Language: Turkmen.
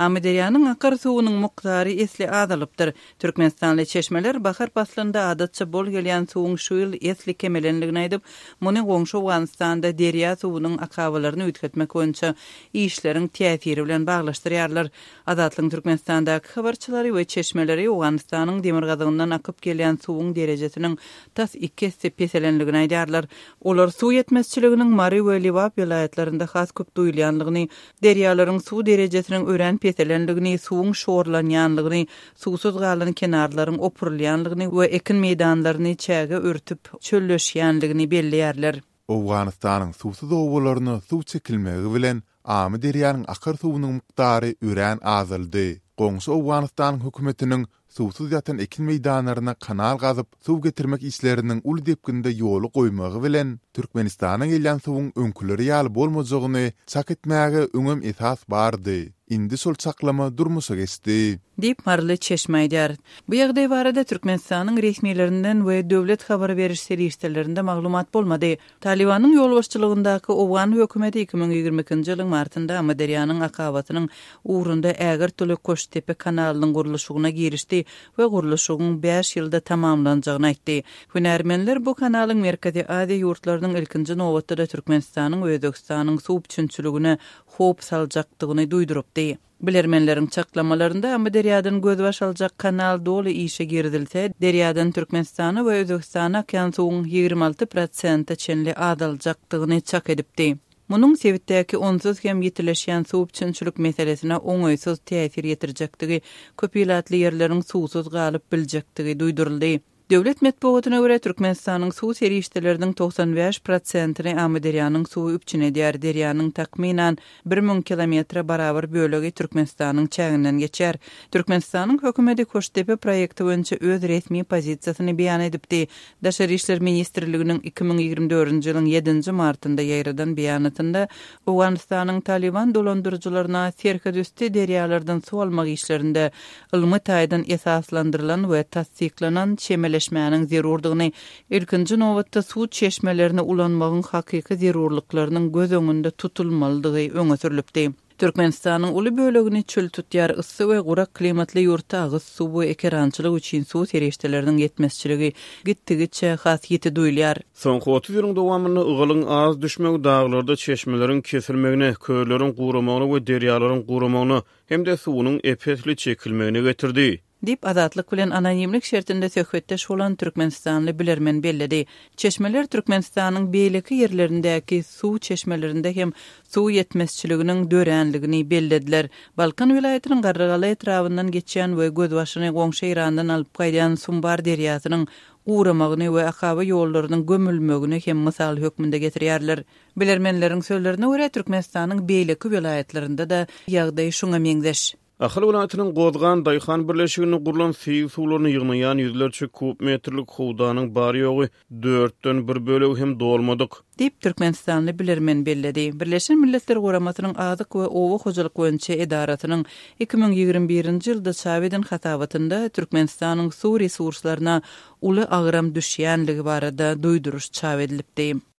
Amderyanın akar suwunyň mukdary esli azalypdyr. Türkmenistanly çeşmeler bahar faslynda adatça bol gelýän suwuň şu ýyl esli kemelenligini aýdyp, muny goňşy Awganistanda derýa suwunyň akabalaryny üýtgetmek boýunça işleriň täsiri bilen baglaşdyrýarlar. Azatlyň Türkmenistandaky habarçylary we çeşmeleri Awganistanyň demir gazyndan akyp gelýän suwuň derejesiniň tas 2 sepeselenligini aýdýarlar. Olar suw yetmezçiliginiň Mari we Liwap vilayetlerinde has köp duýulýanlygyny, derýalaryň suw derejesiniň ören peselenligini, suwuň şorlanýanlygyny, suwsuz galan kenarlaryň opurulýanlygyny we ekin meýdanlaryny çäge örtüp çölleşýänligini belliýärler. Awganistanyň suwsuz owalaryny suw çekilmegi bilen amy derýanyň akar suwunyň mukdary ören azaldy. Goňşy Awganistanyň hökümetiniň suwsuz ýatan ekin meýdanlaryna kanal gazyp suw getirmek işleriniň ul depkinde ýoly goýmagy bilen Türkmenistanyň gelýän suwuň öňküleri ýaly bolmajagyny çak etmäge öňem esas bardy. Indi sol çaklama durmuşa geçdi. Dip Marly Çeşmeýdär. Bu ýagdaý barada Türkmenistanyň resmiýetlerinden we döwlet habar beriş serýişlerinde maglumat bolmady. Talibanyň ýolbaşçylygyndaky Owgan hökümeti 2022-nji ýylyň martynda Amaderyanyň akabatynyň uğrunda Ägir Töle Koştepe kanalynyň guruluşyna girişdi we guruluşyň 5 ýylda tamamlanjagyny aýtdy. Hünärmenler bu kanalyň Merkezi Aziýa ýurtlarynyň ilkinji nowatda Türkmenistanyň we Özbekistanyň suw üçinçiligine hop saljakdygyny duýdurypdy. Bilermenleriň çaklamalarynda Amaderýadan gözbaş aljak kanal doly işe girdilse, derýadan Türkmenistany we Özbekistana akan suwuň 26% çenli adaljakdygyny çak edipdi. Munyň sebitdäki onsuz hem ýetileşýän suw üçinçilik meselesine oňaýsız täsir ýetirjekdigi, köpýlatly ýerleriň suwsuz galyp biljekdigi duýduruldy. Döwlet medeniýetine görä Türkmenistanyň suw serýişleriniň 95%-ni Amaderyanyň suwy üpçün edýär. Derýanyň takminan 1000 kilometre barabar bölegi Türkmenistanyň çäginden geçer. Türkmenistanyň hökümeti Koştepe proýekti boýunça öz resmi pozisiýasyny beýan edipdi. Daşary işler ministrliginiň 2024-nji ýylyň 7-nji martynda ýaýradan beýanatynda Awganistanyň Taliban dolandyrjylaryna serhedüsti derýalardan suw almak işlerinde ylmy taýdan esaslandyrylan we tasdiklanan çemeleşmäniň zerurdygyny, ilkinji nowatda suw çeşmelerini ulanmagyň hakyky zerurlyklarynyň göz öňünde tutulmalydygy öňe sürilipdi. Türkmenistanyň uly bölegini çöl tutýar ıssy we gurak klimatly ýurtda agyz suw we ekerançylyk üçin suw serýişleriniň ýetmezçiligi gitdigiçe hasýeti duýulýar. Soňky 30 ýylyň dowamyny ygylyň az düşmek daglarda çeşmeleriň kesilmegine, köýleriň guramagyny we derýalaryň guramagyny hem-de suwunyň epesli çekilmegine getirdi. Dip Azatlyk bilen anonimlik şertinde söhbetdeş bolan Türkmenistanly bilermen belledi. Çeşmeler Türkmenistanyň beýleki ýerlerindäki suw çeşmelerinde hem suw ýetmezçiliginiň dörenligini bellediler. Balkan vilayetiniň Garrygaly etrafyndan geçýän we gözbaşyny goňşy Irandan alyp gaýdan Sumbar derýasynyň uğramagyny we akaba ýollarynyň gömülmegini hem mysal hökmünde getirýärler. Bilermenleriň sözlerine görä Türkmenistanyň beýleki vilayetlerinde de ýagdaý şuňa meňzeş. Ahal vilayatynyň Gozgan Daýhan birleşigini gurulan fiil suwlaryny ýygnaýan ýüzlerçe kub metrlik howdanyň bary ýogy 4den bir bölegi hem dolmadyk. Dip Türkmenistanly bilermen belledi. Birleşen Milletler Guramatynyň azyk we owa hojalyk boýunça edaratynyň 2021-nji ýylda çabeden hatabatynda Türkmenistanyň suw resurslaryna uly agyram düşýänligi barada duýduruş çap edilipdi.